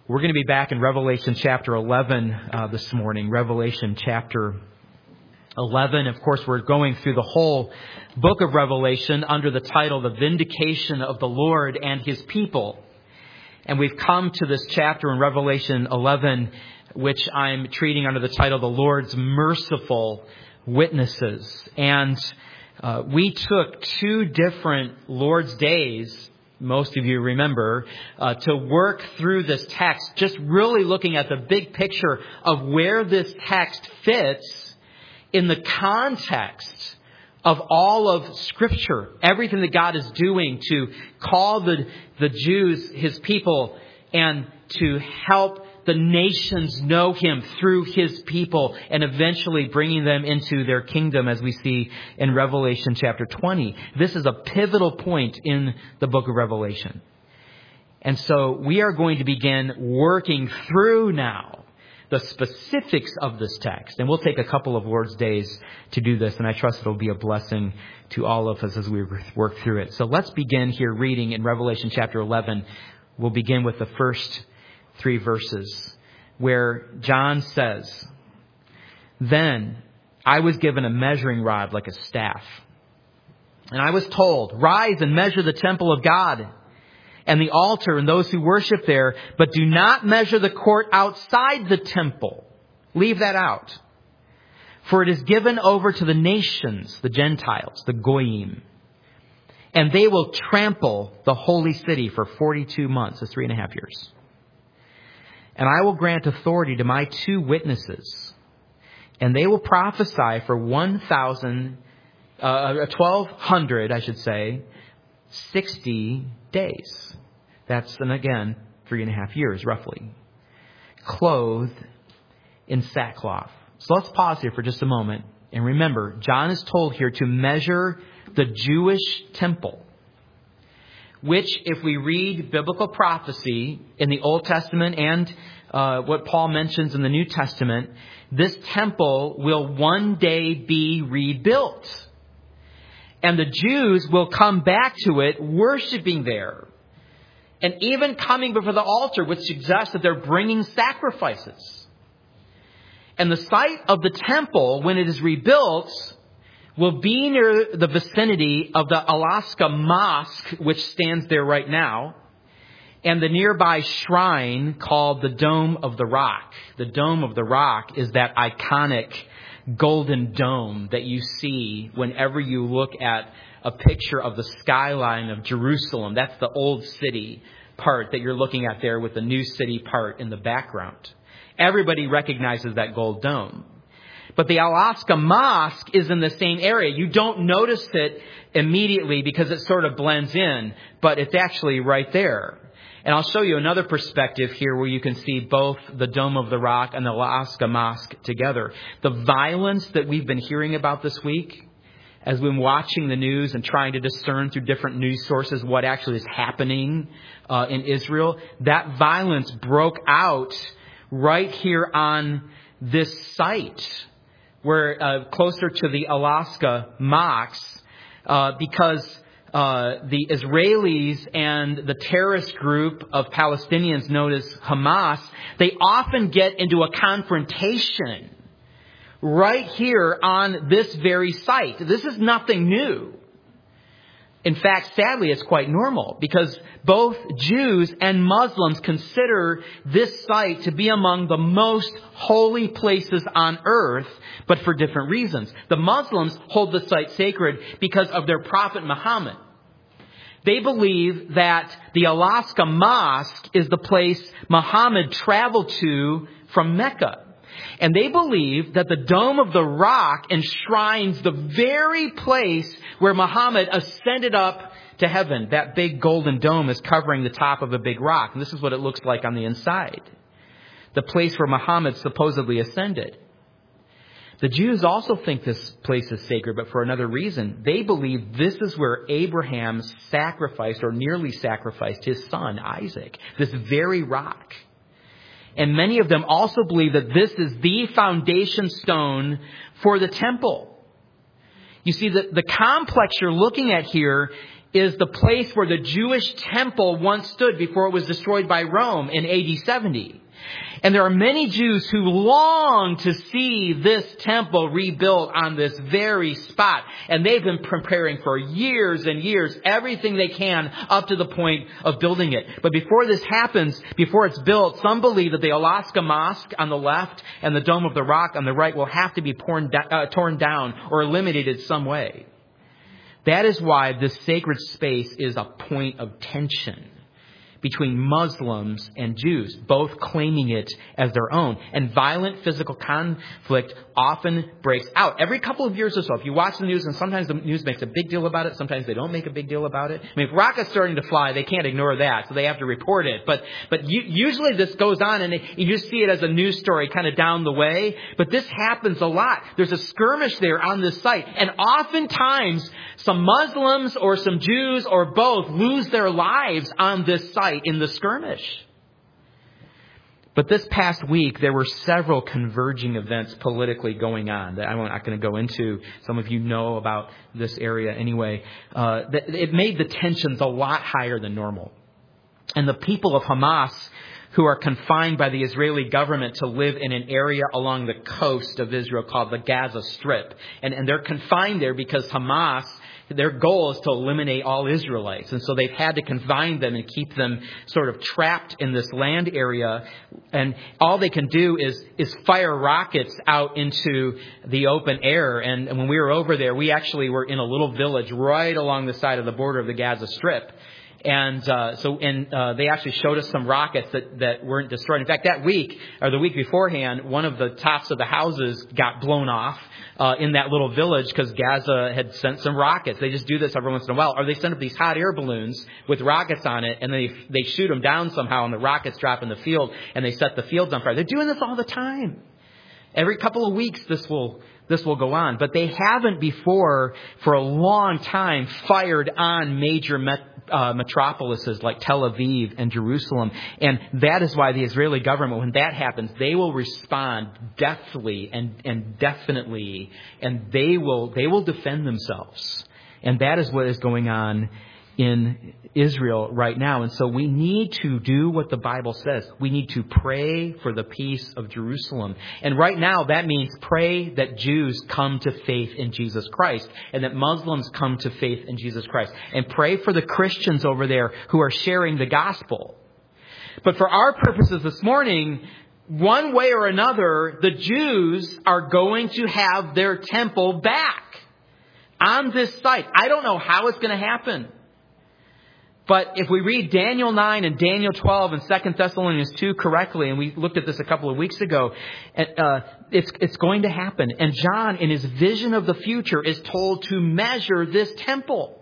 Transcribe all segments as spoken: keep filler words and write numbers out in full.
We're going to be back in Revelation chapter eleven uh, this morning. Revelation chapter eleven. Of course, we're going through the whole book of Revelation under the title, The Vindication of the Lord and His People. And we've come to this chapter in Revelation eleven, which I'm treating under the title, The Lord's Merciful Witnesses. And uh, we took two different Lord's Days, most of you remember, uh, to work through this text, just really looking at the big picture of where this text fits in the context of all of Scripture, everything that God is doing to call the, the Jews His people and to help the nations know Him through His people and eventually bringing them into their kingdom, as we see in Revelation chapter twenty. This is a pivotal point in the book of Revelation. And so we are going to begin working through now the specifics of this text. And we'll take a couple of Lord's Days to do this, and I trust it'll be a blessing to all of us as we work through it. So let's begin here reading in Revelation chapter eleven. We'll begin with the first three verses where John says, "Then I was given a measuring rod like a staff, and I was told, 'Rise and measure the temple of God and the altar and those who worship there, but do not measure the court outside the temple.'" Leave that out. "For it is given over to the nations, the Gentiles, the Goyim, and they will trample the holy city for forty-two months," that's three and a half years. "And I will grant authority to my two witnesses, and they will prophesy for one thousand, uh, twelve hundred, I should say, sixty days." That's, and again, three and a half years, roughly. "Clothed in sackcloth." So let's pause here for just a moment. And remember, John is told here to measure the Jewish temple, which, if we read biblical prophecy in the Old Testament and uh, what Paul mentions in the New Testament, this temple will one day be rebuilt. And the Jews will come back to it, worshiping there. And even coming before the altar, which suggests that they're bringing sacrifices. And the site of the temple, when it is rebuilt, will be near the vicinity of the Alaska Mosque, which stands there right now, and the nearby shrine called the Dome of the Rock. The Dome of the Rock is that iconic golden dome that you see whenever you look at a picture of the skyline of Jerusalem. That's the old city part that you're looking at there with the new city part in the background. Everybody recognizes that gold dome. But the Alaska Mosque is in the same area. You don't notice it immediately because it sort of blends in, but it's actually right there. And I'll show you another perspective here where you can see both the Dome of the Rock and the Alaska Mosque together. The violence that we've been hearing about this week, as we've been watching the news and trying to discern through different news sources what actually is happening uh, in Israel, that violence broke out right here on this site, where uh, closer to the Alaska Mosque, uh, because uh, the Israelis and the terrorist group of Palestinians known as Hamas, they often get into a confrontation right here on this very site. This is nothing new. In fact, sadly, it's quite normal because both Jews and Muslims consider this site to be among the most holy places on earth, but for different reasons. The Muslims hold the site sacred because of their prophet Muhammad. They believe that the Alaska Mosque is the place Muhammad traveled to from Mecca. And they believe that the Dome of the Rock enshrines the very place where Muhammad ascended up to heaven. That big golden dome is covering the top of a big rock. And this is what it looks like on the inside. The place where Muhammad supposedly ascended. The Jews also think this place is sacred, but for another reason. They believe this is where Abraham sacrificed or nearly sacrificed his son, Isaac. This very rock. And many of them also believe that this is the foundation stone for the temple. You see, the, the complex you're looking at here is the place where the Jewish temple once stood before it was destroyed by Rome in A D seventy. And there are many Jews who long to see this temple rebuilt on this very spot. And they've been preparing for years and years, everything they can up to the point of building it. But before this happens, before it's built, some believe that the Alaska Mosque on the left and the Dome of the Rock on the right will have to be torn, uh, torn down or eliminated some way. That is why this sacred space is a point of tension between Muslims and Jews, both claiming it as their own. And violent physical conflict often breaks out every couple of years or so. If you watch the news, and sometimes the news makes a big deal about it, sometimes they don't make a big deal about it. I mean, if rockets starting to fly, they can't ignore that, so they have to report it. But but you, usually this goes on, and it, you just see it as a news story kind of down the way. But this happens a lot. There's a skirmish there on this site, and oftentimes some Muslims or some Jews or both lose their lives on this site in the skirmish. But this past week, there were several converging events politically going on that I'm not going to go into. Some of you know about this area anyway. Uh, it made the tensions a lot higher than normal. And the people of Hamas, who are confined by the Israeli government to live in an area along the coast of Israel called the Gaza Strip. And, and they're confined there because Hamas, their goal is to eliminate all Israelites. And so they've had to confine them and keep them sort of trapped in this land area. And all they can do is, is fire rockets out into the open air. And, and when we were over there, we actually were in a little village right along the side of the border of the Gaza Strip. And uh, so, and uh, they actually showed us some rockets that, that weren't destroyed. In fact, that week, or the week beforehand, one of the tops of the houses got blown off uh, in that little village because Gaza had sent some rockets. They just do this every once in a while. Or they send up these hot air balloons with rockets on it, and they they shoot them down somehow, and the rockets drop in the field, and they set the fields on fire. They're doing this all the time. Every couple of weeks, this will this will go on. But they haven't before, for a long time, fired on major met, uh, metropolises like Tel Aviv and Jerusalem. And that is why the Israeli government, when that happens, they will respond deftly and, and definitely, and they will they will defend themselves. And that is what is going on in Israel right now. And so we need to do what the Bible says. We need to pray for the peace of Jerusalem. And right now that means pray that Jews come to faith in Jesus Christ and that Muslims come to faith in Jesus Christ. And pray for the Christians over there who are sharing the gospel. But for our purposes this morning, one way or another, the Jews are going to have their temple back on this site. I don't know how it's going to happen. But if we read Daniel nine and Daniel twelve and Second Thessalonians two correctly, and we looked at this a couple of weeks ago, uh, it's, it's going to happen. And John, in his vision of the future, is told to measure this temple.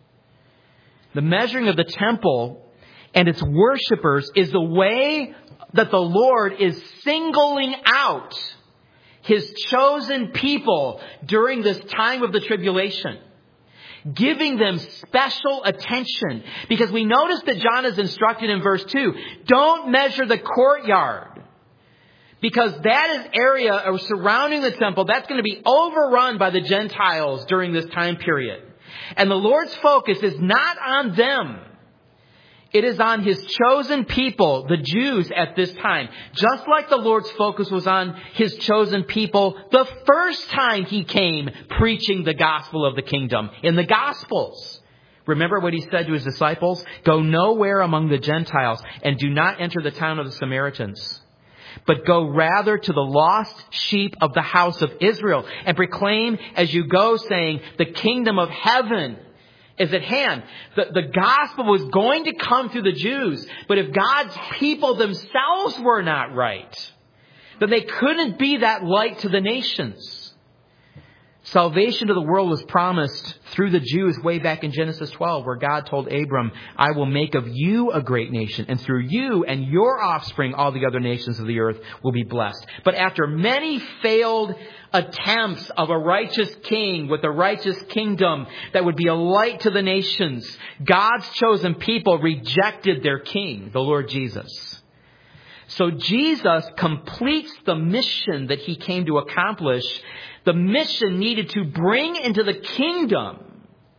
The measuring of the temple and its worshipers is the way that the Lord is singling out His chosen people during this time of the tribulation, giving them special attention. Because we notice that John is instructed in verse two, don't measure the courtyard. Because that is area surrounding the temple, that's going to be overrun by the Gentiles during this time period. And the Lord's focus is not on them. It is on His chosen people, the Jews at this time. Just like the Lord's focus was on His chosen people the first time He came preaching the gospel of the kingdom in the Gospels. Remember what He said to His disciples? Go nowhere among the Gentiles and do not enter the town of the Samaritans, but go rather to the lost sheep of the house of Israel and proclaim as you go, saying, the kingdom of heaven is at hand. The, the gospel was going to come through the Jews. But if God's people themselves were not right, then they couldn't be that light to the nations. Salvation to the world was promised through the Jews way back in Genesis twelve, where God told Abram, I will make of you a great nation, and through you and your offspring all the other nations of the earth will be blessed. But after many failed attempts of a righteous king with a righteous kingdom that would be a light to the nations, God's chosen people rejected their king, the Lord Jesus. So Jesus completes the mission that He came to accomplish. The mission needed to bring into the kingdom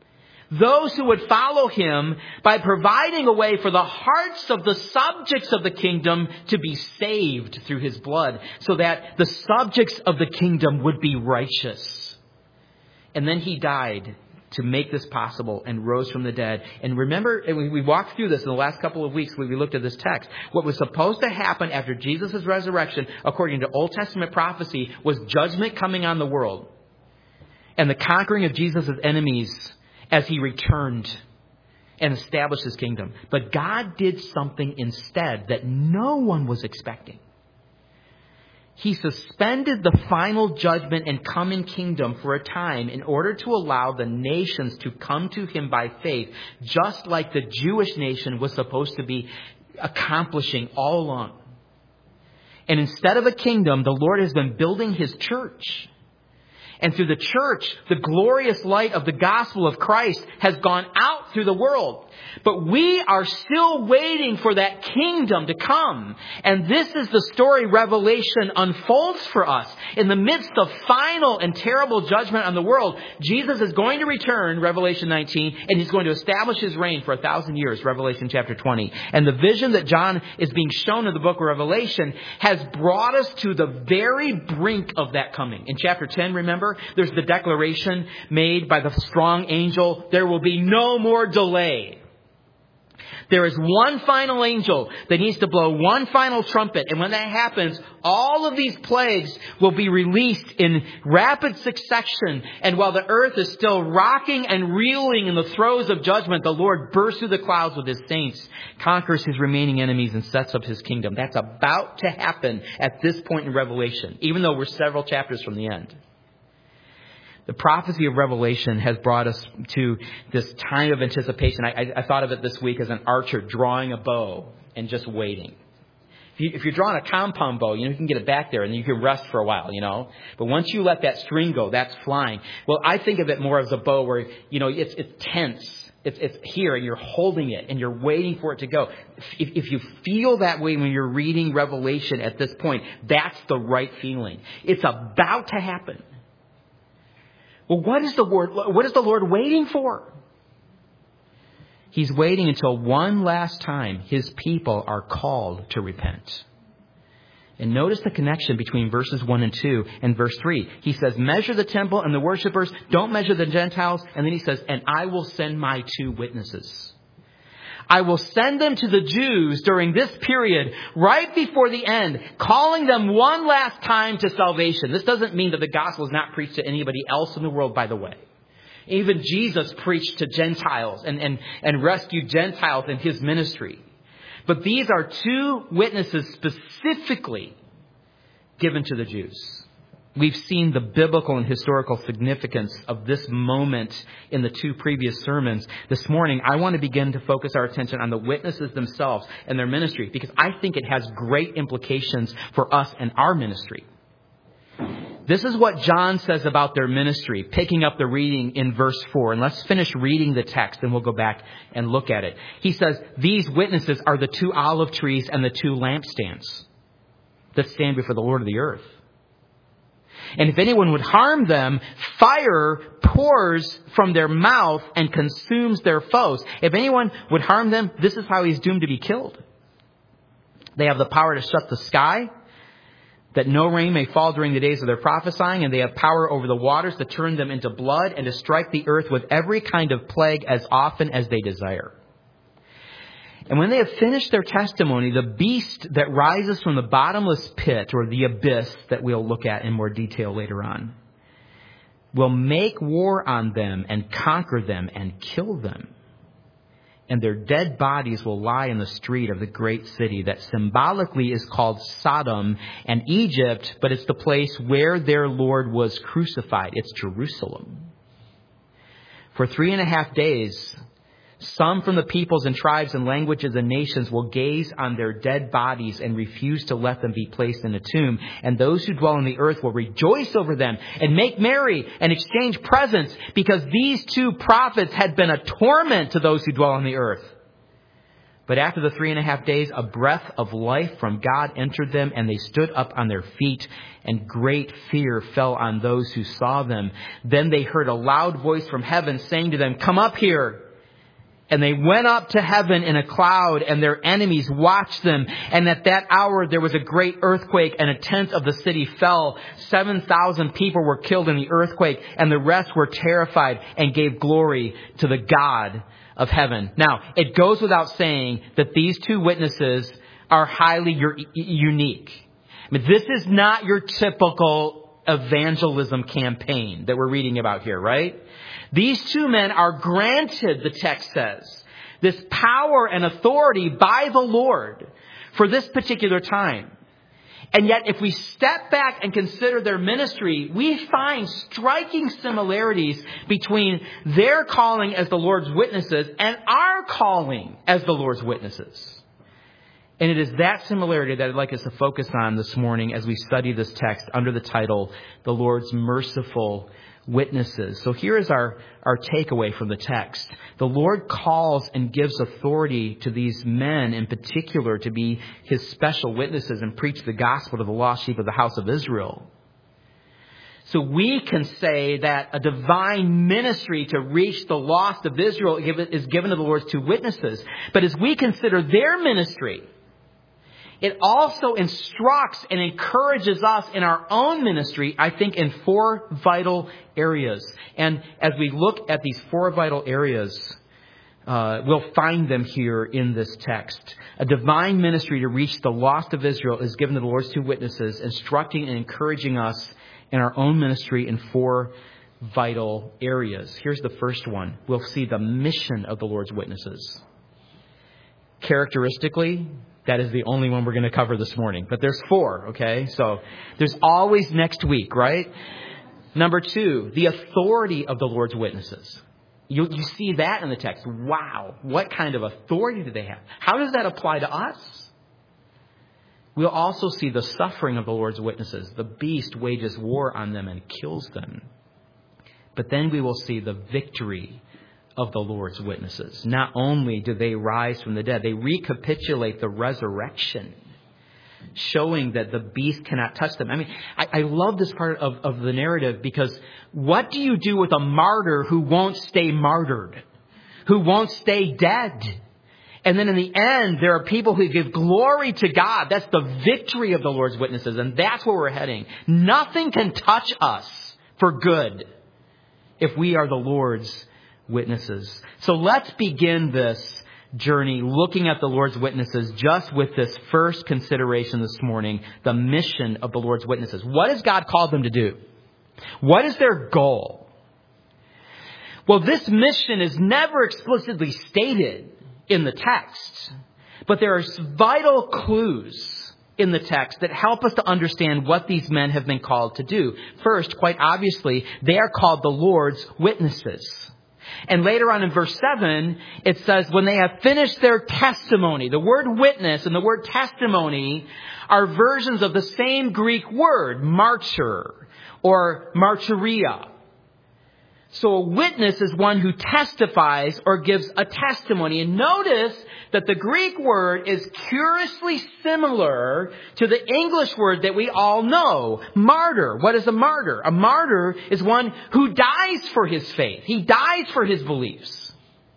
those who would follow him by providing a way for the hearts of the subjects of the kingdom to be saved through his blood, so that the subjects of the kingdom would be righteous. And then he died to make this possible and rose from the dead. And remember, and we walked through this in the last couple of weeks when we looked at this text. What was supposed to happen after Jesus' resurrection, according to Old Testament prophecy, was judgment coming on the world and the conquering of Jesus' enemies as he returned and established his kingdom. But God did something instead that no one was expecting. He suspended the final judgment and coming kingdom for a time in order to allow the nations to come to him by faith, just like the Jewish nation was supposed to be accomplishing all along. And instead of a kingdom, the Lord has been building his church. And through the church, the glorious light of the gospel of Christ has gone out through the world. But we are still waiting for that kingdom to come. And this is the story Revelation unfolds for us. In the midst of final and terrible judgment on the world, Jesus is going to return, Revelation nineteen, and he's going to establish his reign for a thousand years, Revelation chapter twenty. And the vision that John is being shown in the book of Revelation has brought us to the very brink of that coming. In chapter ten, remember, there's the declaration made by the strong angel, there will be no more delay. There is one final angel that needs to blow one final trumpet. And when that happens, all of these plagues will be released in rapid succession. And while the earth is still rocking and reeling in the throes of judgment, the Lord bursts through the clouds with his saints, conquers his remaining enemies, and sets up his kingdom. That's about to happen at this point in Revelation, even though we're several chapters from the end. The prophecy of Revelation has brought us to this time of anticipation. I, I, I thought of it this week as an archer drawing a bow and just waiting. If, you, if you're drawing a compound bow, you know, you can get it back there and you can rest for a while, you know. But once you let that string go, that's flying. Well, I think of it more as a bow where, you know, it's, it's tense. It's, it's here and you're holding it and you're waiting for it to go. If, if you feel that way when you're reading Revelation at this point, that's the right feeling. It's about to happen. Well, what is the Lord, what is the Lord waiting for? He's waiting until one last time his people are called to repent. And notice the connection between verses one and two and verse three. He says, measure the temple and the worshipers. Don't measure the Gentiles. And then he says, and I will send my two witnesses. I will send them to the Jews during this period, right before the end, calling them one last time to salvation. This doesn't mean that the gospel is not preached to anybody else in the world, by the way. Even Jesus preached to Gentiles and, and, and rescued Gentiles in his ministry. But these are two witnesses specifically given to the Jews. We've seen the biblical and historical significance of this moment in the two previous sermons. This morning, I want to begin to focus our attention on the witnesses themselves and their ministry, because I think it has great implications for us and our ministry. This is what John says about their ministry, picking up the reading in verse four. And let's finish reading the text and we'll go back and look at it. He says, these witnesses are the two olive trees and the two lampstands that stand before the Lord of the earth. And if anyone would harm them, fire pours from their mouth and consumes their foes. If anyone would harm them, this is how he's doomed to be killed. They have the power to shut the sky, that no rain may fall during the days of their prophesying, and they have power over the waters to turn them into blood and to strike the earth with every kind of plague as often as they desire. And when they have finished their testimony, the beast that rises from the bottomless pit, or the abyss that we'll look at in more detail later on, will make war on them and conquer them and kill them. And their dead bodies will lie in the street of the great city that symbolically is called Sodom and Egypt, but it's the place where their Lord was crucified. It's Jerusalem. For three and a half days, some from the peoples and tribes and languages and nations will gaze on their dead bodies and refuse to let them be placed in a tomb. And those who dwell on the earth will rejoice over them and make merry and exchange presents, because these two prophets had been a torment to those who dwell on the earth. But after the three and a half days, a breath of life from God entered them, and they stood up on their feet, and great fear fell on those who saw them. Then they heard a loud voice from heaven saying to them, "Come up here." And they went up to heaven in a cloud, and their enemies watched them. And at that hour there was a great earthquake, and a tenth of the city fell. Seven thousand people were killed in the earthquake, and the rest were terrified and gave glory to the God of heaven. Now, it goes without saying that these two witnesses are highly unique. I mean, this is not your typical evangelism campaign that we're reading about here, right? These two men are granted, the text says, this power and authority by the Lord for this particular time. And yet, if we step back and consider their ministry, we find striking similarities between their calling as the Lord's witnesses and our calling as the Lord's witnesses. And it is that similarity that I'd like us to focus on this morning as we study this text under the title, The Lord's Merciful Witnesses. So here is our, our takeaway from the text. The Lord calls and gives authority to these men in particular to be his special witnesses and preach the gospel to the lost sheep of the house of Israel. So we can say that a divine ministry to reach the lost of Israel is given to the Lord's two witnesses. But as we consider their ministry, it also instructs and encourages us in our own ministry, I think, in four vital areas. And as we look at these four vital areas, uh, we'll find them here in this text. A divine ministry to reach the lost of Israel is given to the Lord's two witnesses, instructing and encouraging us in our own ministry in four vital areas. Here's the first one. We'll see the mission of the Lord's witnesses. Characteristically, that is the only one we're going to cover this morning. But there's four, okay? So there's always next week, right? Number two, the authority of the Lord's witnesses. You, you see that in the text. Wow, what kind of authority do they have? How does that apply to us? We'll also see the suffering of the Lord's witnesses. The beast wages war on them and kills them. But then we will see the victory of the Lord's witnesses. Not only do they rise from the dead, they recapitulate the resurrection, showing that the beast cannot touch them. I mean, I, I love this part of, of the narrative because what do you do with a martyr who won't stay martyred, who won't stay dead? And then in the end, there are people who give glory to God. That's the victory of the Lord's witnesses, and that's where we're heading. Nothing can touch us for good if we are the Lord's witnesses. So let's begin this journey looking at the Lord's witnesses just with this first consideration this morning, the mission of the Lord's witnesses. What has God called them to do? What is their goal? Well, this mission is never explicitly stated in the text, but there are vital clues in the text that help us to understand what these men have been called to do. First, quite obviously, they are called the Lord's witnesses. And later on in verse seven, it says, when they have finished their testimony, the word witness and the word testimony are versions of the same Greek word, martyr or martyria. So a witness is one who testifies or gives a testimony. And notice that the Greek word is curiously similar to the English word that we all know, martyr. What is a martyr? A martyr is one who dies for his faith. He dies for his beliefs.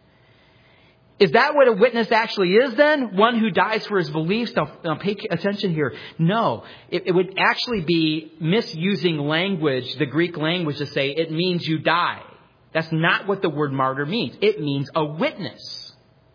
Is that what a witness actually is then? One who dies for his beliefs? Now, now pay attention here. No, it, it would actually be misusing language, the Greek language, to say it means you die. That's not what the word martyr means. It means a witness.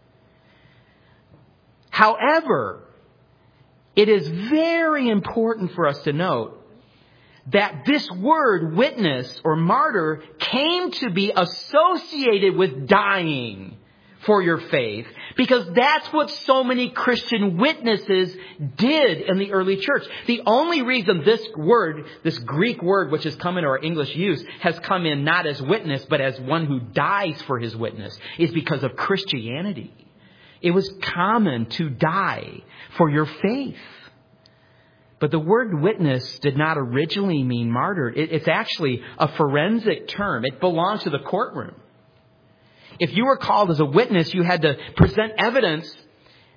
However, it is very important for us to note that this word witness or martyr came to be associated with dying for your faith, because that's what so many Christian witnesses did in the early church. The only reason this word, this Greek word, which has come into our English use, has come in not as witness, but as one who dies for his witness, is because of Christianity. It was common to die for your faith. But the word witness did not originally mean martyred. It, it's actually a forensic term. It belongs to the courtroom. If you were called as a witness, you had to present evidence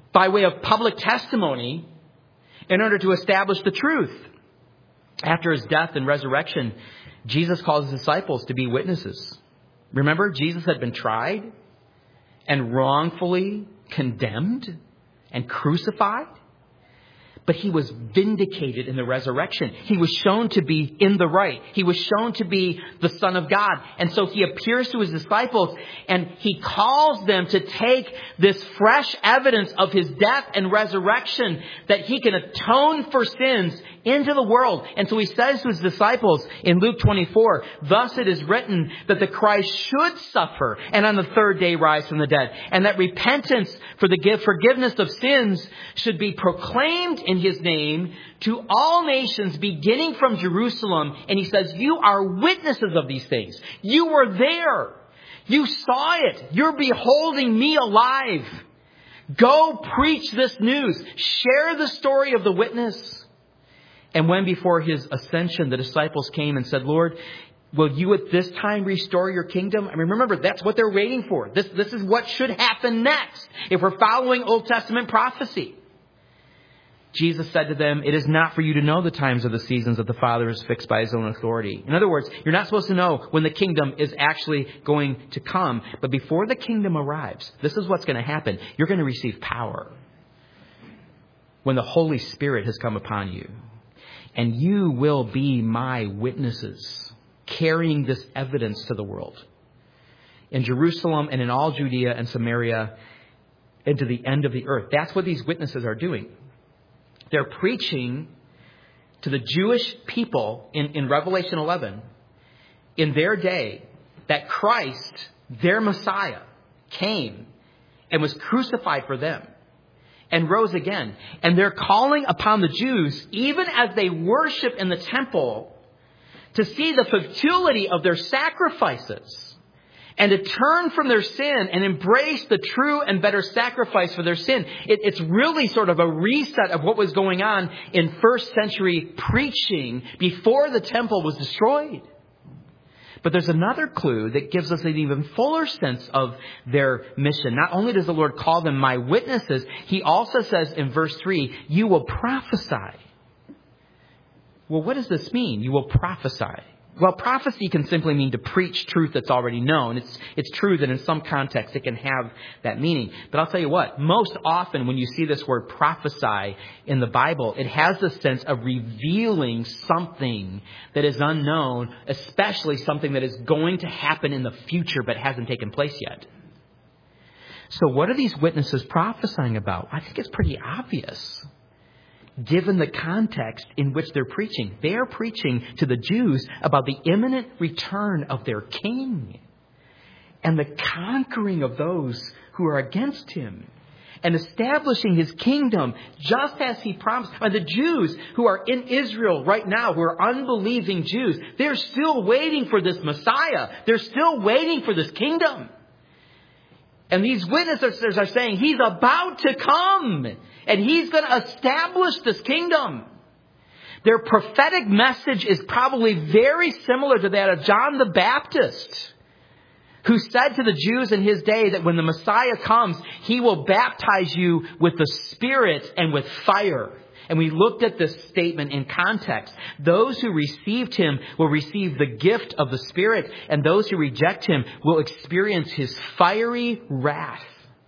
by way of public testimony in order to establish the truth. After his death and resurrection, Jesus calls his disciples to be witnesses. Remember, Jesus had been tried and wrongfully condemned and crucified. But he was vindicated in the resurrection. He was shown to be in the right. He was shown to be the Son of God. And so he appears to his disciples and he calls them to take this fresh evidence of his death and resurrection that he can atone for sins into the world. And so he says to his disciples in Luke twenty-four, thus it is written that the Christ should suffer and on the third day rise from the dead. And that repentance for the forgiveness of sins should be proclaimed in his name to all nations beginning from Jerusalem. And he says, you are witnesses of these things. You were there. You saw it. You're beholding me alive. Go preach this news. Share the story of the witness. And when before his ascension, the disciples came and said, Lord, will you at this time restore your kingdom? I mean, remember, that's what they're waiting for. This, this is what should happen next if we're following Old Testament prophecy. Jesus said to them, it is not for you to know the times or the seasons that the Father has fixed by his own authority. In other words, you're not supposed to know when the kingdom is actually going to come. But before the kingdom arrives, this is what's going to happen. You're going to receive power when the Holy Spirit has come upon you. And you will be my witnesses, carrying this evidence to the world. In Jerusalem and in all Judea and Samaria and to the end of the earth. That's what these witnesses are doing. They're preaching to the Jewish people in, in Revelation eleven in their day that Christ, their Messiah, came and was crucified for them and rose again. And they're calling upon the Jews, even as they worship in the temple, to see the futility of their sacrifices and to turn from their sin and embrace the true and better sacrifice for their sin. It, it's really sort of a reset of what was going on in first century preaching before the temple was destroyed. But there's another clue that gives us an even fuller sense of their mission. Not only does the Lord call them my witnesses, he also says in verse three, you will prophesy. Well, what does this mean? You will prophesy. Well, prophecy can simply mean to preach truth that's already known. It's, it's true that in some context it can have that meaning. But I'll tell you what, most often when you see this word prophesy in the Bible, it has the sense of revealing something that is unknown, especially something that is going to happen in the future but hasn't taken place yet. So what are these witnesses prophesying about? I think it's pretty obvious, given the context in which they're preaching. They're preaching to the Jews about the imminent return of their king and the conquering of those who are against him and establishing his kingdom just as he promised. And the Jews who are in Israel right now, who are unbelieving Jews, they're still waiting for this Messiah. They're still waiting for this kingdom. And these witnesses are saying he's about to come and he's going to establish this kingdom. Their prophetic message is probably very similar to that of John the Baptist, who said to the Jews in his day that when the Messiah comes, he will baptize you with the Spirit and with fire. And we looked at this statement in context. Those who received him will receive the gift of the Spirit, and those who reject him will experience his fiery wrath.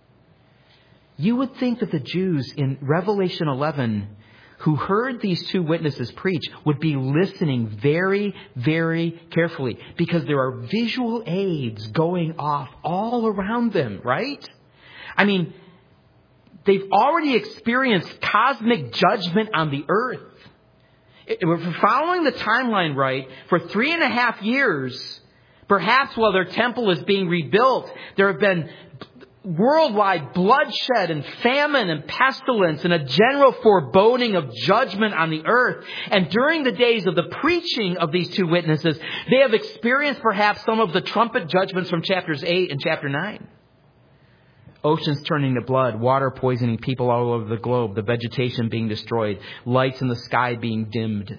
You would think that the Jews in Revelation eleven who heard these two witnesses preach would be listening very, very carefully, because there are visual aids going off all around them, right? I mean, they've already experienced cosmic judgment on the earth. If we're following the timeline right, for three and a half years, perhaps while their temple is being rebuilt, there have been worldwide bloodshed and famine and pestilence and a general foreboding of judgment on the earth. And during the days of the preaching of these two witnesses, they have experienced perhaps some of the trumpet judgments from chapters eight and chapter nine. Oceans turning to blood, water poisoning people all over the globe, the vegetation being destroyed, lights in the sky being dimmed.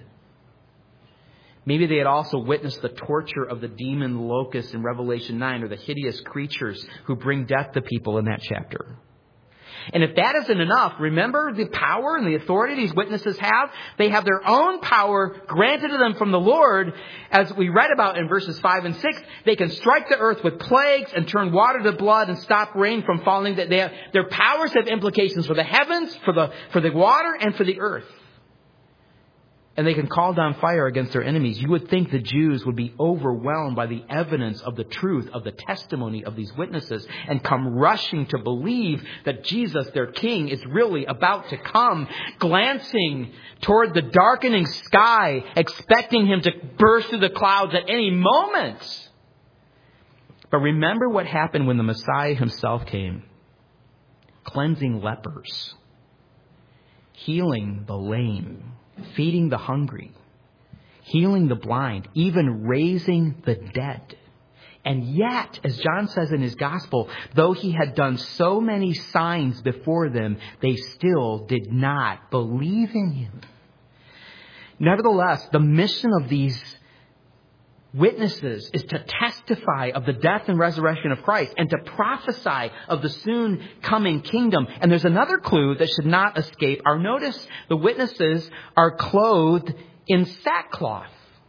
Maybe they had also witnessed the torture of the demon locusts in Revelation nine, or the hideous creatures who bring death to people in that chapter. And if that isn't enough, remember the power and the authority these witnesses have? They have their own power granted to them from the Lord. As we read about in verses five and six, they can strike the earth with plagues and turn water to blood and stop rain from falling. They have, their powers have implications for the heavens, for the, for the water, and for the earth. And they can call down fire against their enemies. You would think the Jews would be overwhelmed by the evidence of the truth of the testimony of these witnesses and come rushing to believe that Jesus, their king, is really about to come, glancing toward the darkening sky, expecting him to burst through the clouds at any moment. But remember what happened when the Messiah himself came, cleansing lepers, healing the lame, feeding the hungry, healing the blind, even raising the dead. And yet, as John says in his gospel, though he had done so many signs before them, they still did not believe in him. Nevertheless, the mission of these witnesses is to testify of the death and resurrection of Christ and to prophesy of the soon coming kingdom. And there's another clue that should not escape our notice. The witnesses are clothed in sackcloth.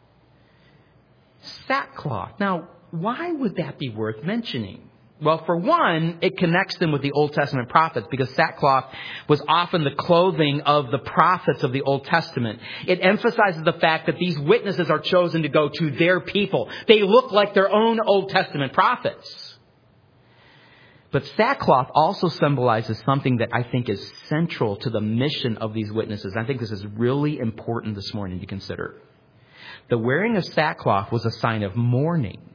Sackcloth. Now, why would that be worth mentioning? Well, for one, it connects them with the Old Testament prophets because sackcloth was often the clothing of the prophets of the Old Testament. It emphasizes the fact that these witnesses are chosen to go to their people. They look like their own Old Testament prophets. But sackcloth also symbolizes something that I think is central to the mission of these witnesses. I think this is really important this morning to consider. The wearing of sackcloth was a sign of mourning.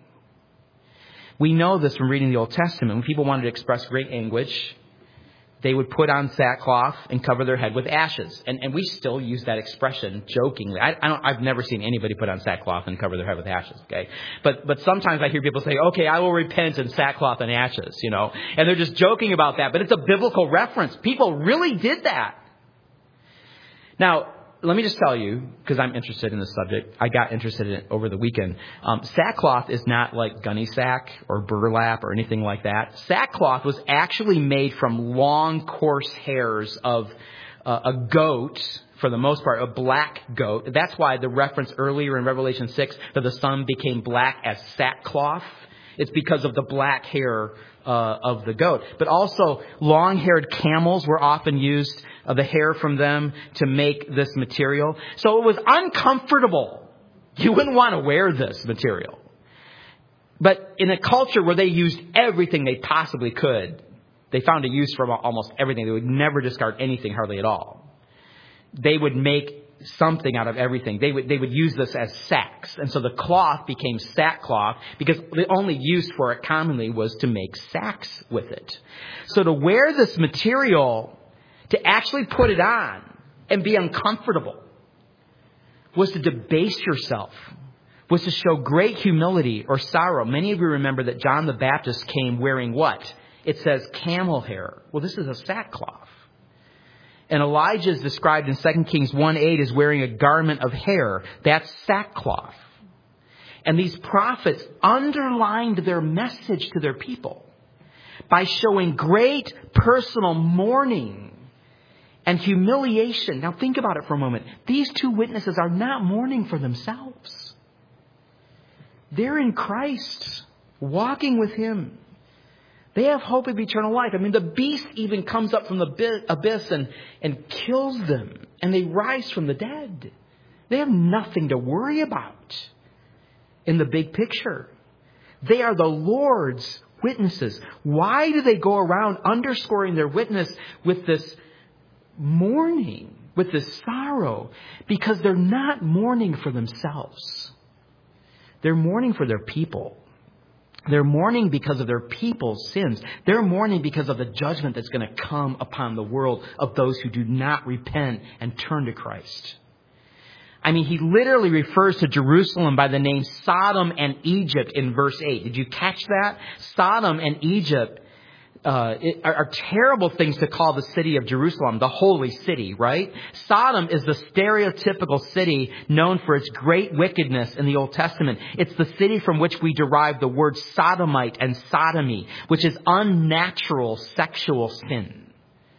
We know this from reading the Old Testament. When people wanted to express great anguish, they would put on sackcloth and cover their head with ashes. And, and we still use that expression jokingly. I, I don't, I've never seen anybody put on sackcloth and cover their head with ashes, okay? But, but sometimes I hear people say, okay, I will repent in sackcloth and ashes, you know? And they're just joking about that. But it's a biblical reference. People really did that. Now, let me just tell you, because I'm interested in this subject, I got interested in it over the weekend. Um, sackcloth is not like gunny sack or burlap or anything like that. Sackcloth was actually made from long, coarse hairs of uh, a goat, for the most part, a black goat. That's why the reference earlier in Revelation six that the sun became black as sackcloth. It's because of the black hair uh, of the goat. But also, long-haired camels were often used, uh, the hair from them, to make this material. So it was uncomfortable. You wouldn't want to wear this material. But in a culture where they used everything they possibly could, they found a use for almost everything. They would never discard anything hardly at all. They would make something out of everything. They would they would use this as sacks. And so the cloth became sackcloth because the only use for it commonly was to make sacks with it. So to wear this material, to actually put it on and be uncomfortable, was to debase yourself, was to show great humility or sorrow. Many of you remember that John the Baptist came wearing what? It says camel hair. Well, this is a sackcloth. And Elijah is described in Second Kings one eight as wearing a garment of hair. That's sackcloth. And these prophets underlined their message to their people by showing great personal mourning and humiliation. Now think about it for a moment. These two witnesses are not mourning for themselves. They're in Christ, walking with Him. They have hope of eternal life. I mean, the beast even comes up from the abyss and, and kills them. And they rise from the dead. They have nothing to worry about in the big picture. They are the Lord's witnesses. Why do they go around underscoring their witness with this mourning, with this sorrow? Because they're not mourning for themselves. They're mourning for their people. They're mourning because of their people's sins. They're mourning because of the judgment that's going to come upon the world of those who do not repent and turn to Christ. I mean, he literally refers to Jerusalem by the name Sodom and Egypt in verse eight. Did you catch that? Sodom and Egypt uh, it, are, are terrible things to call the city of Jerusalem, the holy city, right? Sodom is the stereotypical city known for its great wickedness in the Old Testament. It's the city from which we derive the word sodomite and sodomy, which is unnatural sexual sin.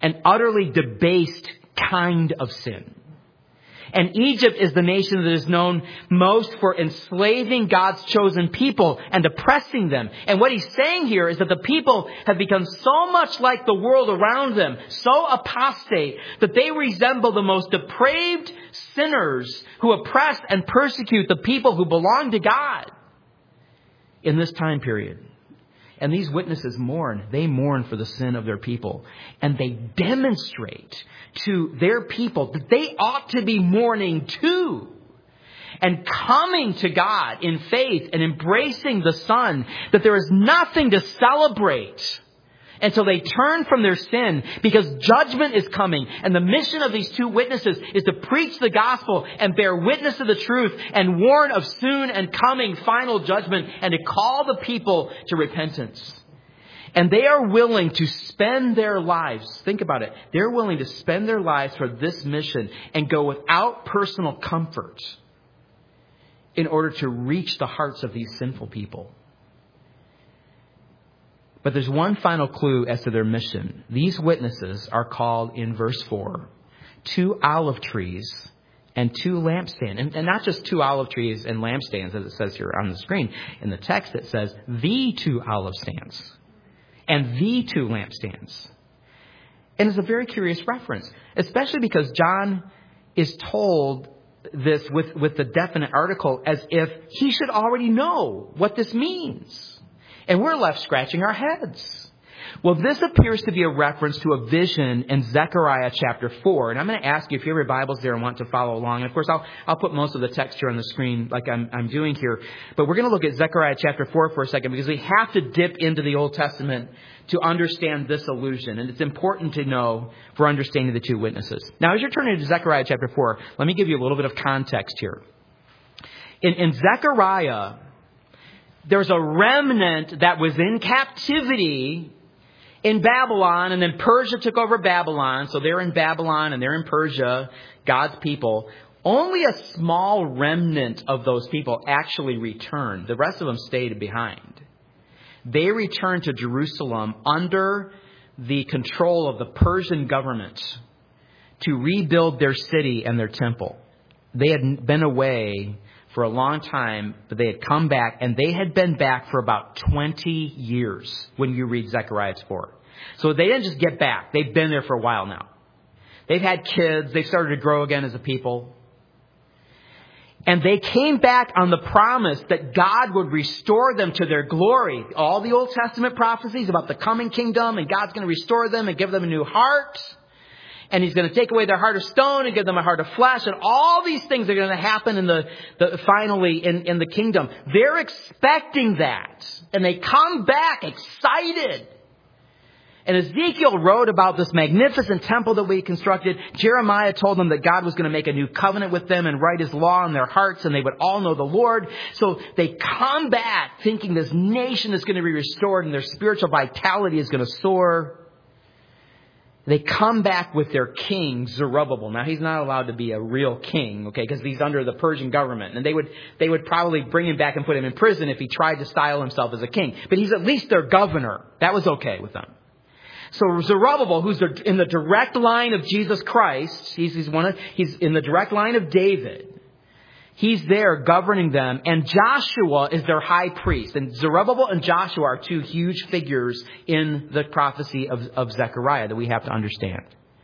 an utterly debased kind of sin. And Egypt is the nation that is known most for enslaving God's chosen people and oppressing them. And what he's saying here is that the people have become so much like the world around them, so apostate, that they resemble the most depraved sinners who oppress and persecute the people who belong to God in this time period. And these witnesses mourn. They mourn for the sin of their people. And they demonstrate to their people that they ought to be mourning too. And coming to God in faith and embracing the Son, that there is nothing to celebrate until they turn from their sin, because judgment is coming. And the mission of these two witnesses is to preach the gospel and bear witness to the truth and warn of soon and coming final judgment and to call the people to repentance. And they are willing to spend their lives, think about it, they're willing to spend their lives for this mission and go without personal comfort in order to reach the hearts of these sinful people. But there's one final clue as to their mission. These witnesses are called in verse four, two olive trees and two lampstands. And, and not just two olive trees and lampstands, as it says here on the screen. In the text it says the two olive stands and the two lampstands. And it's a very curious reference, especially because John is told this with, with the definite article as if he should already know what this means. And we're left scratching our heads. Well, this appears to be a reference to a vision in Zechariah chapter four. And I'm going to ask you if you have your Bibles there and want to follow along. And of course, I'll, I'll put most of the text here on the screen like I'm, I'm doing here. But we're going to look at Zechariah chapter four for a second, because we have to dip into the Old Testament to understand this allusion. And it's important to know for understanding the two witnesses. Now, as you're turning to Zechariah chapter four, let me give you a little bit of context here. In, in Zechariah, there's a remnant that was in captivity in Babylon, and then Persia took over Babylon. So they're in Babylon and they're in Persia, God's people. Only a small remnant of those people actually returned. The rest of them stayed behind. They returned to Jerusalem under the control of the Persian government to rebuild their city and their temple. They had been away for a long time, but they had come back, and they had been back for about twenty years when you read Zechariah four. So they didn't just get back. They've been there for a while now. They've had kids. They've started to grow again as a people. And they came back on the promise that God would restore them to their glory. All the Old Testament prophecies about the coming kingdom, and God's going to restore them and give them a new heart. And he's going to take away their heart of stone and give them a heart of flesh. And all these things are going to happen in the, the finally in, in the kingdom. They're expecting that. And they come back excited. And Ezekiel wrote about this magnificent temple that we constructed. Jeremiah told them that God was going to make a new covenant with them and write his law in their hearts, and they would all know the Lord. So they come back thinking this nation is going to be restored and their spiritual vitality is going to soar. They come back with their king, Zerubbabel. Now, he's not allowed to be a real king, okay, because he's under the Persian government. And they would they would probably bring him back and put him in prison if he tried to style himself as a king. But he's at least their governor. That was okay with them. So Zerubbabel, who's in the direct line of Jesus Christ, he's, he's, one of, he's in the direct line of David. He's there governing them. And Joshua is their high priest. And Zerubbabel and Joshua are two huge figures in the prophecy of, of Zechariah that we have to understand.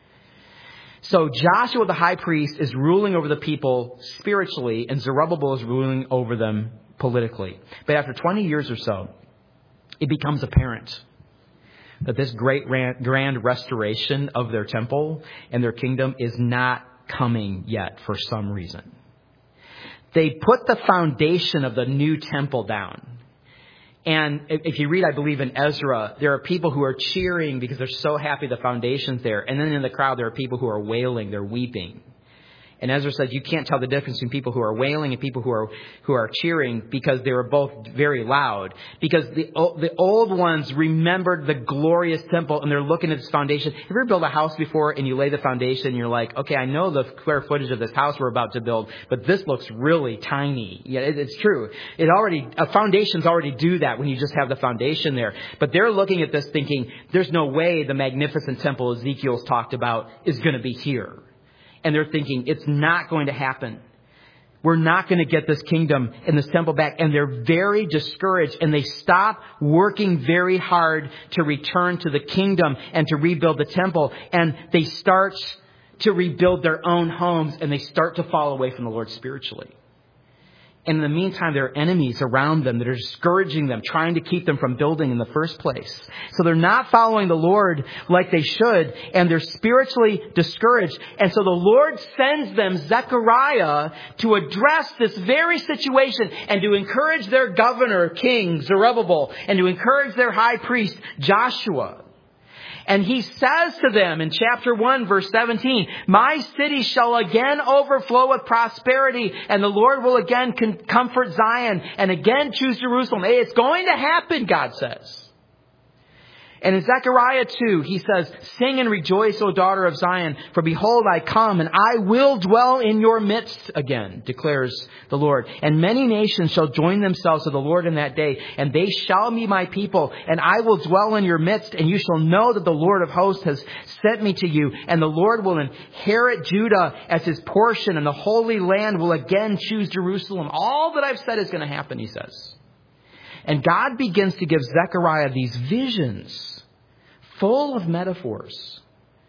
So Joshua, the high priest, is ruling over the people spiritually, and Zerubbabel is ruling over them politically. But after twenty years or so, it becomes apparent that this great grand restoration of their temple and their kingdom is not coming yet for some reason. They put the foundation of the new temple down. And if you read, I believe, in Ezra, there are people who are cheering because they're so happy the foundation's there. And then in the crowd, there are people who are wailing, they're weeping. And Ezra said you can't tell the difference between people who are wailing and people who are who are cheering because they were both very loud. Because the the old ones remembered the glorious temple and they're looking at this foundation. Have you ever built a house before and you lay the foundation and you're like, okay, I know the square footage of this house we're about to build, but this looks really tiny. Yeah, it, it's true. It already a foundations already do that when you just have the foundation there. But they're looking at this thinking, there's no way the magnificent temple Ezekiel's talked about is going to be here. And they're thinking, it's not going to happen. We're not going to get this kingdom and this temple back. And they're very discouraged and they stop working very hard to return to the kingdom and to rebuild the temple. And they start to rebuild their own homes and they start to fall away from the Lord spiritually. And in the meantime, there are enemies around them that are discouraging them, trying to keep them from building in the first place. So they're not following the Lord like they should, and they're spiritually discouraged. And so the Lord sends them Zechariah to address this very situation and to encourage their governor, King Zerubbabel, and to encourage their high priest, Joshua. And he says to them in chapter one, verse seventeen, my city shall again overflow with prosperity, and the Lord will again comfort Zion and again choose Jerusalem. Hey, it's going to happen, God says. And in Zechariah two, he says, sing and rejoice, O daughter of Zion, for behold, I come, and I will dwell in your midst again, declares the Lord. And many nations shall join themselves to the Lord in that day, and they shall be my people, and I will dwell in your midst, and you shall know that the Lord of hosts has sent me to you. And the Lord will inherit Judah as his portion, and the Holy Land will again choose Jerusalem. All that I've said is going to happen, he says. And God begins to give Zechariah these visions full of metaphors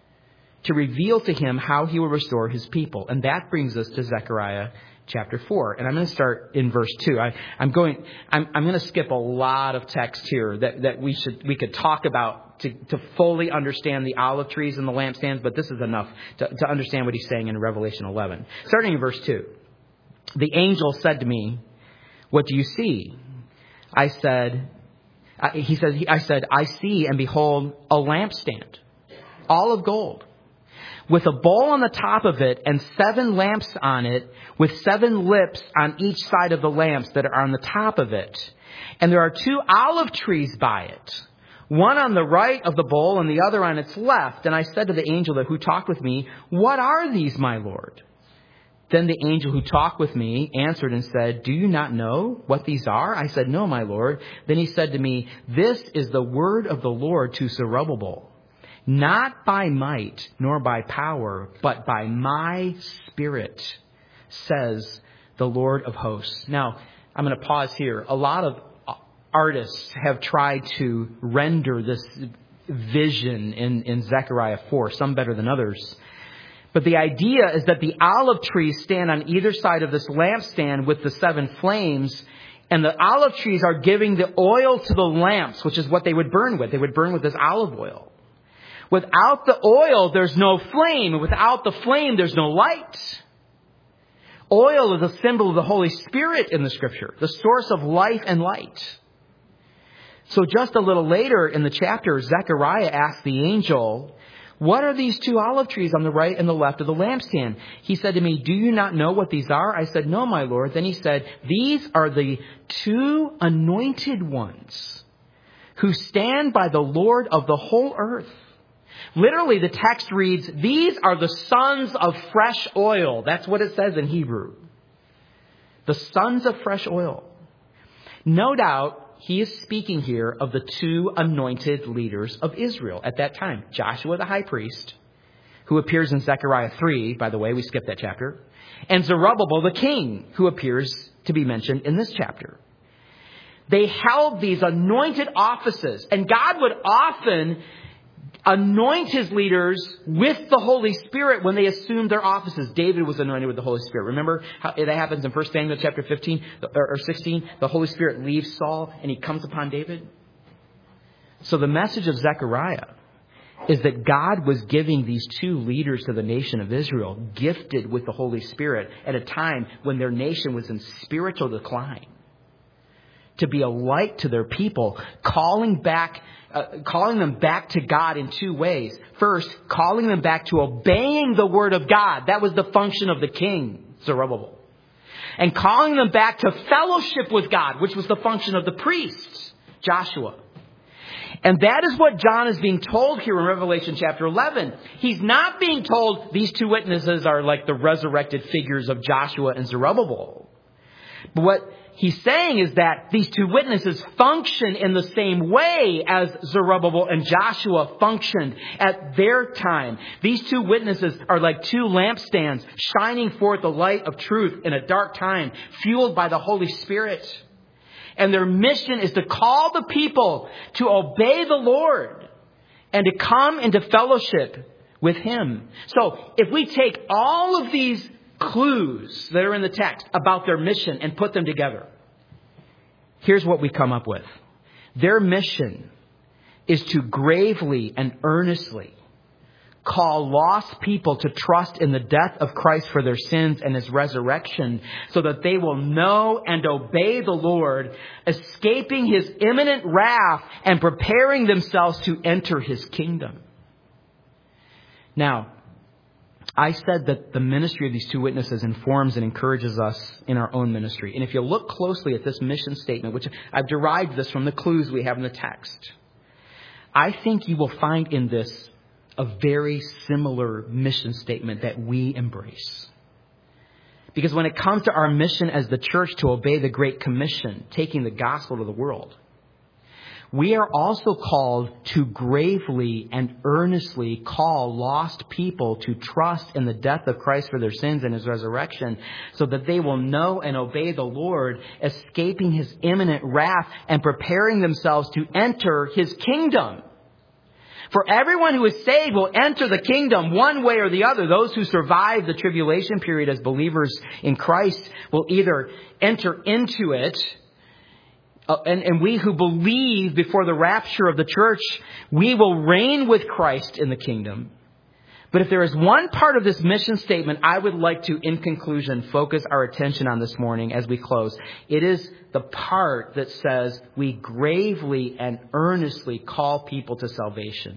to reveal to him how he will restore his people. And that brings us to Zechariah chapter four. And I'm going to start in verse two. I, I'm going, I'm, I'm going to skip a lot of text here that, that we should, we could talk about to, to fully understand the olive trees and the lampstands, but this is enough to, to understand what he's saying in Revelation eleven. Starting in verse two. The angel said to me, what do you see? I said, uh, he says, I said, I see and behold a lampstand, all of gold, with a bowl on the top of it and seven lamps on it, with seven lips on each side of the lamps that are on the top of it. And there are two olive trees by it, one on the right of the bowl and the other on its left. And I said to the angel that who talked with me, what are these, my Lord? Then the angel who talked with me answered and said, do you not know what these are? I said, no, my Lord. Then he said to me, this is the word of the Lord to Zerubbabel, not by might nor by power, but by my spirit, says the Lord of hosts. Now, I'm going to pause here. A lot of artists have tried to render this vision in, in Zechariah four, some better than others. But the idea is that the olive trees stand on either side of this lampstand with the seven flames. And the olive trees are giving the oil to the lamps, which is what they would burn with. They would burn with this olive oil. Without the oil, there's no flame. And without the flame, there's no light. Oil is a symbol of the Holy Spirit in the Scripture, the source of life and light. So just a little later in the chapter, Zechariah asked the angel, what are these two olive trees on the right and the left of the lampstand? He said to me, do you not know what these are? I said, no, my Lord. Then he said, these are the two anointed ones who stand by the Lord of the whole earth. Literally, the text reads, these are the sons of fresh oil. That's what it says in Hebrew. The sons of fresh oil. No doubt, he is speaking here of the two anointed leaders of Israel at that time. Joshua the high priest, who appears in Zechariah three, by the way, we skipped that chapter. And Zerubbabel the king, who appears to be mentioned in this chapter. They held these anointed offices, and God would often anoint his leaders with the Holy Spirit when they assumed their offices. David was anointed with the Holy Spirit. Remember how that happens in First Samuel chapter fifteen or sixteen? The Holy Spirit leaves Saul and he comes upon David. So the message of Zechariah is that God was giving these two leaders to the nation of Israel, gifted with the Holy Spirit at a time when their nation was in spiritual decline, to be a light to their people, calling back, uh, calling them back to God in two ways. First, calling them back to obeying the word of God. That was the function of the king, Zerubbabel. And calling them back to fellowship with God, which was the function of the priests, Joshua. And that is what John is being told here in Revelation chapter eleven. He's not being told these two witnesses are like the resurrected figures of Joshua and Zerubbabel. But what he's saying is that these two witnesses function in the same way as Zerubbabel and Joshua functioned at their time. These two witnesses are like two lampstands shining forth the light of truth in a dark time, fueled by the Holy Spirit. And their mission is to call the people to obey the Lord and to come into fellowship with Him. So if we take all of these clues that are in the text about their mission and put them together, here's what we come up with. Their mission is to gravely and earnestly call lost people to trust in the death of Christ for their sins and His resurrection, so that they will know and obey the Lord, escaping His imminent wrath and preparing themselves to enter His kingdom. Now, I said that the ministry of these two witnesses informs and encourages us in our own ministry. And if you look closely at this mission statement, which I've derived this from the clues we have in the text, I think you will find in this a very similar mission statement that we embrace. Because when it comes to our mission as the church to obey the Great Commission, taking the gospel to the world, we are also called to gravely and earnestly call lost people to trust in the death of Christ for their sins and His resurrection, so that they will know and obey the Lord, escaping His imminent wrath and preparing themselves to enter His kingdom. For everyone who is saved will enter the kingdom one way or the other. Those who survive the tribulation period as believers in Christ will either enter into it, uh, and, and we who believe before the rapture of the church, we will reign with Christ in the kingdom. But if there is one part of this mission statement I would like to, in conclusion, focus our attention on this morning as we close, it is the part that says we gravely and earnestly call people to salvation.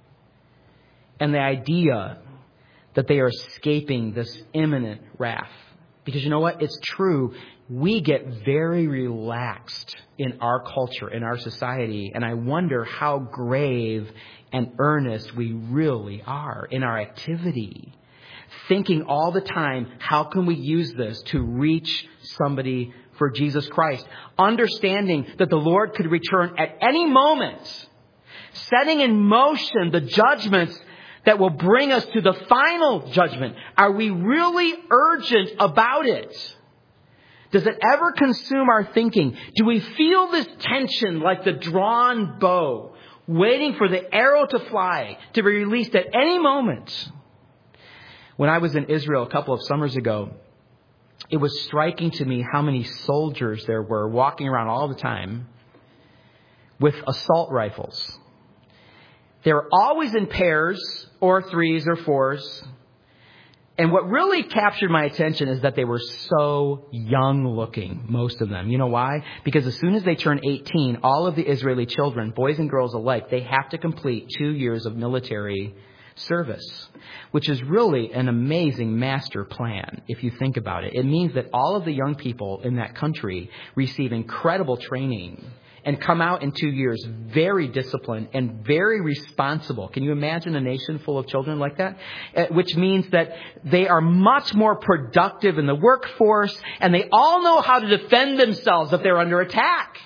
And the idea that they are escaping this imminent wrath. Because you know what? It's true. We get very relaxed in our culture, in our society. And I wonder how grave and earnest we really are in our activity. Thinking all the time, how can we use this to reach somebody for Jesus Christ? Understanding that the Lord could return at any moment, setting in motion the judgments that will bring us to the final judgment. Are we really urgent about it? Does it ever consume our thinking? Do we feel this tension like the drawn bow, waiting for the arrow to fly, to be released at any moment? When I was in Israel a couple of summers ago, it was striking to me how many soldiers there were walking around all the time with assault rifles. They were always in pairs or threes or fours. And what really captured my attention is that they were so young looking, most of them. You know why? Because as soon as they turn eighteen, all of the Israeli children, boys and girls alike, they have to complete two years of military service, which is really an amazing master plan if you think about it. It means that all of the young people in that country receive incredible training and come out in two years very disciplined and very responsible. Can you imagine a nation full of children like that? Uh, which means that they are much more productive in the workforce, and they all know how to defend themselves if they're under attack.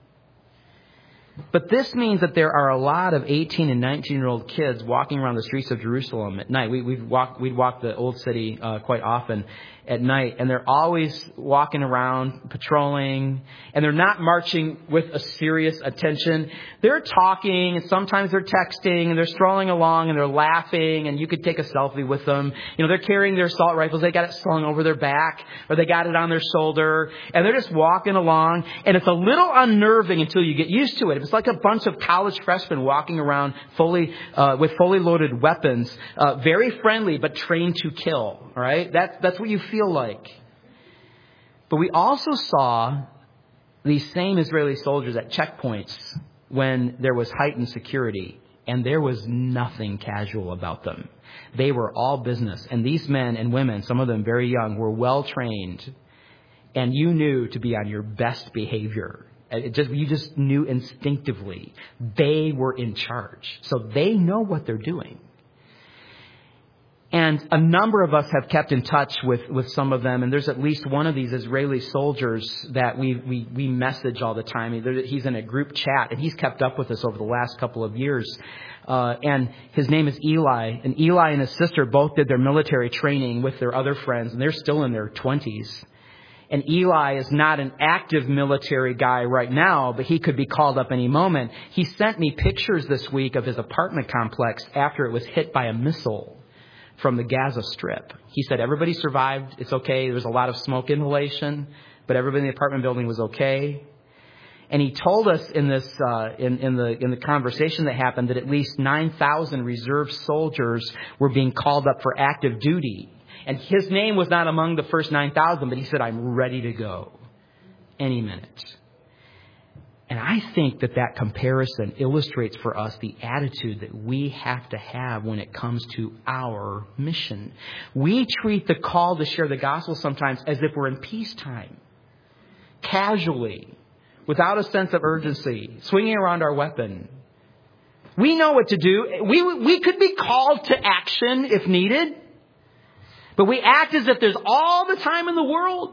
But this means that there are a lot of eighteen and nineteen-year-old kids walking around the streets of Jerusalem at night. We, we've walked, we'd walk the old city uh, quite often at night, and they're always walking around, patrolling, and they're not marching with a serious attention. They're talking, and sometimes they're texting, and they're strolling along, and they're laughing, and you could take a selfie with them. You know, they're carrying their assault rifles. They got it slung over their back, or they got it on their shoulder, and they're just walking along, and it's a little unnerving until you get used to it. It's like a bunch of college freshmen walking around fully uh, with fully loaded weapons, uh, very friendly but trained to kill. All right, that's that's what you feel like. But we also saw these same Israeli soldiers at checkpoints when there was heightened security, and there was nothing casual about them. They were all business. And these men and women, some of them very young, were well trained. And you knew to be on your best behavior. It just, you just knew instinctively they were in charge. So they know what they're doing. And a number of us have kept in touch with, with some of them. And there's at least one of these Israeli soldiers that we, we, we message all the time. He's in a group chat, and he's kept up with us over the last couple of years. Uh, and his name is Eli. And Eli and his sister both did their military training with their other friends, and they're still in their twenties. And Eli is not an active military guy right now, but he could be called up any moment. He sent me pictures this week of his apartment complex after it was hit by a missile from the Gaza Strip. He said everybody survived. It's okay. There was a lot of smoke inhalation, but everybody in the apartment building was okay. And he told us in this uh, in, in the in the conversation that happened that at least nine thousand reserve soldiers were being called up for active duty. And his name was not among the first nine thousand, but he said, I'm ready to go any minute. And I think that that comparison illustrates for us the attitude that we have to have when it comes to our mission. We treat the call to share the gospel sometimes as if we're in peacetime, casually, without a sense of urgency, swinging around our weapon. We know what to do. We, we could be called to action if needed. But we act as if there's all the time in the world.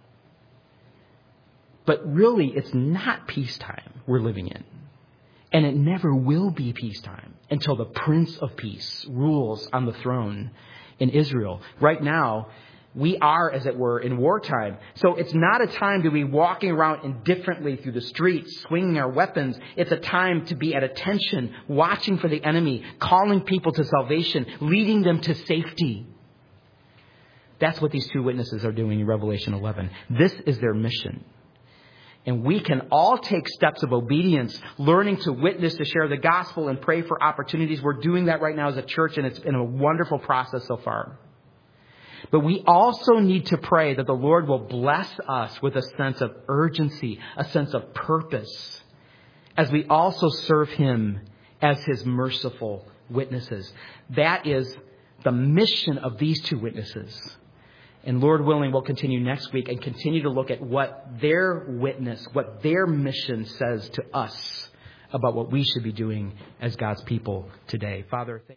But really, it's not peacetime we're living in. And it never will be peacetime until the Prince of Peace rules on the throne in Israel. Right now, we are, as it were, in wartime. So it's not a time to be walking around indifferently through the streets, swinging our weapons. It's a time to be at attention, watching for the enemy, calling people to salvation, leading them to safety. That's what these two witnesses are doing in Revelation eleven. This is their mission. And we can all take steps of obedience, learning to witness, to share the gospel, and pray for opportunities. We're doing that right now as a church, and it's been a wonderful process so far. But we also need to pray that the Lord will bless us with a sense of urgency, a sense of purpose, as we also serve Him as His merciful witnesses. That is the mission of these two witnesses. And Lord willing, we'll continue next week and continue to look at what their witness, what their mission says to us about what we should be doing as God's people today. Father, thank you.